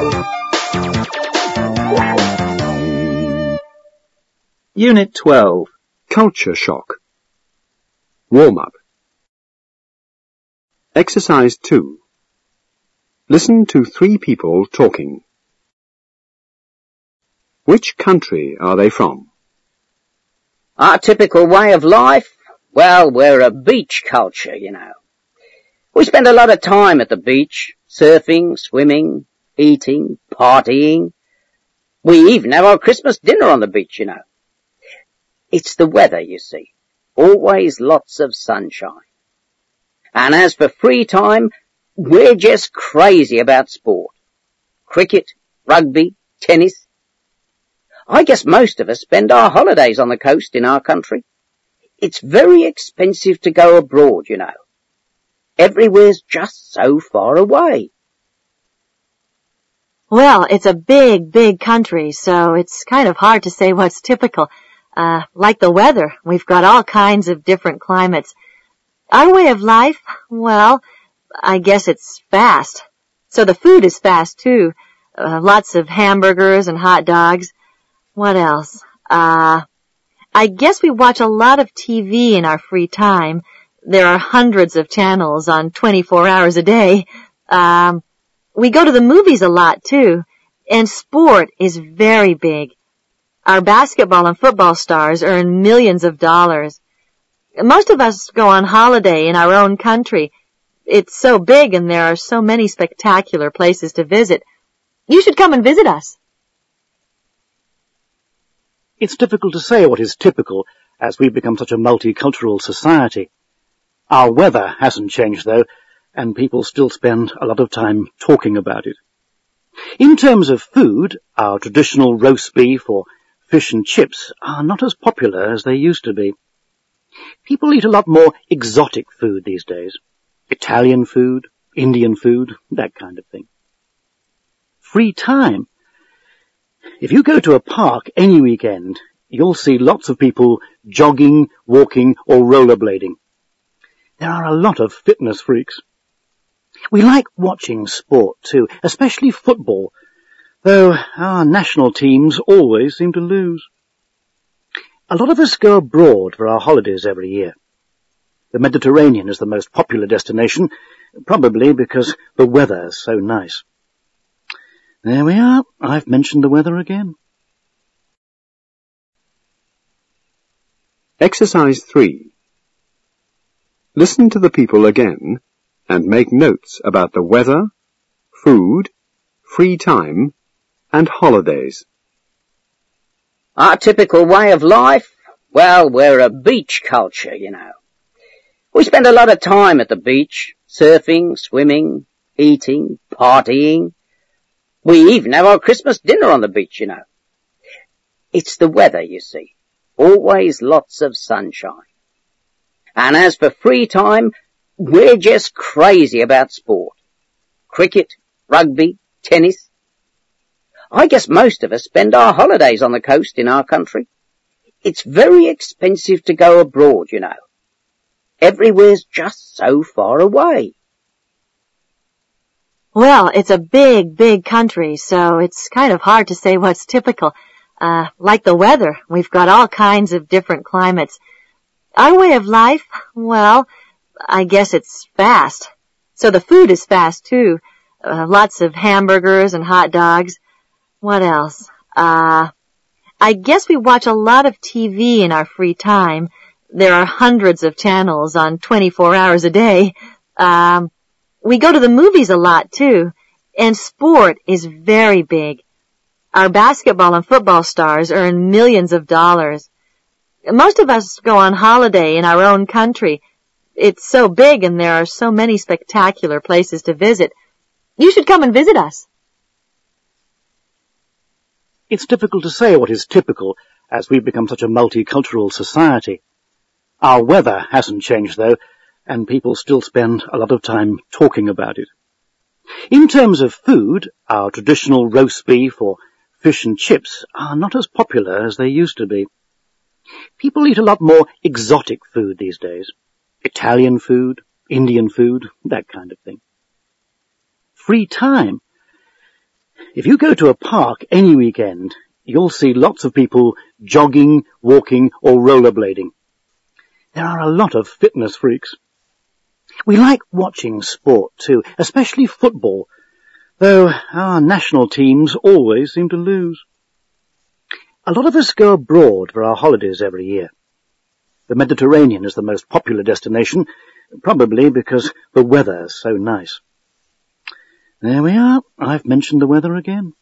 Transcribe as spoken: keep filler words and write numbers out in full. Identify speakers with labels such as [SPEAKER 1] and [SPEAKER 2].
[SPEAKER 1] Unit twelve. Culture Shock. Warm-up. Exercise two. Listen to three people talking. Which country are they from?
[SPEAKER 2] Our typical way of life? Well, we're a beach culture, you know. We spend a lot of time at the beach, surfing, swimming, eating, partying. We even have our Christmas dinner on the beach, you know. It's the weather, you see. Always lots of sunshine. And as for free time, we're just crazy about sport. Cricket, rugby, tennis. I guess most of us spend our holidays on the coast in our country. It's very expensive to go abroad, you know. Everywhere's just so far away.
[SPEAKER 3] Well, it's a big, big country, so it's kind of hard to say what's typical. Uh, like the weather, we've got all kinds of different climates. Our way of life, well, I guess it's fast. So the food is fast, too. Uh, lots of hamburgers and hot dogs. What else? Uh, I guess we watch a lot of T V in our free time. There are hundreds of channels on twenty-four hours a day. Um, we go to the movies a lot, too. And sport is very big. Our basketball and football stars earn millions of dollars. Most of us go on holiday in our own country. It's so big and there are so many spectacular places to visit. You should come and visit us.
[SPEAKER 4] It's difficult to say what is typical as we've become such a multicultural society. Our weather hasn't changed, though, and people still spend a lot of time talking about it. In terms of food, our traditional roast beef or fish and chips are not as popular as they used to be. People eat a lot more exotic food these days. Italian food, Indian food, that kind of thing. Free time. If you go to a park any weekend, you'll see lots of people jogging, walking, or rollerblading. There are a lot of fitness freaks. We like watching sport too, especially football, though our national teams always seem to lose. A lot of us go abroad for our holidays every year. The Mediterranean is the most popular destination, probably because the weather is so nice. There we are. I've mentioned the weather again.
[SPEAKER 1] Exercise three. Listen to the people again and make notes about the weather, food, free time, and holidays.
[SPEAKER 2] Our typical way of life? Well, we're a beach culture, you know. We spend a lot of time at the beach, surfing, swimming, eating, partying. We even have our Christmas dinner on the beach, you know. It's the weather, you see. Always lots of sunshine. And as for free time, we're just crazy about sport. Cricket, rugby, tennis. I guess most of us spend our holidays on the coast in our country. It's very expensive to go abroad, you know. Everywhere's just so far away.
[SPEAKER 3] Well, it's a big, big country, so it's kind of hard to say what's typical. Uh, like the weather, we've got all kinds of different climates. Our way of life, well, I guess it's fast. So the food is fast, too. Uh, lots of hamburgers and hot dogs. What else? Uh, I guess we watch a lot of T V in our free time. There are hundreds of channels on twenty-four hours a day. Um, we go to the movies a lot, too. And sport is very big. Our basketball and football stars earn millions of dollars. Most of us go on holiday in our own country. It's so big and there are so many spectacular places to visit. You should come and visit us.
[SPEAKER 4] It's difficult to say what is typical as we've become such a multicultural society. Our weather hasn't changed, though, and people still spend a lot of time talking about it. In terms of food, our traditional roast beef or fish and chips are not as popular as they used to be. People eat a lot more exotic food these days. Italian food, Indian food, that kind of thing. Free time. If you go to a park any weekend, you'll see lots of people jogging, walking, or rollerblading. There are a lot of fitness freaks. We like watching sport too, especially football, though our national teams always seem to lose. A lot of us go abroad for our holidays every year. The Mediterranean is the most popular destination, probably because the weather is so nice. There we are. I've mentioned the weather again.